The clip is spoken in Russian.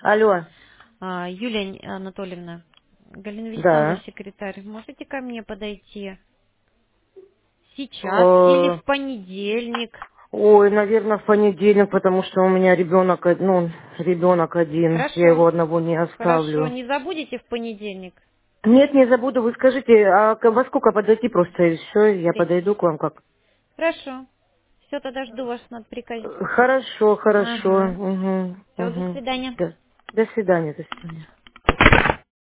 Алло, Юлия Анатольевна, Галина Вячеславовна, да. секретарь, можете ко мне подойти сейчас или Э, в понедельник? Ой, наверное, в понедельник, потому что у меня ребенок, ну, ребенок один. Я Хорошо, его одного не хорошо. оставлю. Не забудете в понедельник? Нет, не забуду. Вы скажите, а во сколько подойти просто и все? Я Три. подойду к вам как? Хорошо. Все, тогда жду вас на приказе. Хорошо, хорошо. Ага. Угу, Все, до угу. свидания. До свидания, до свидания.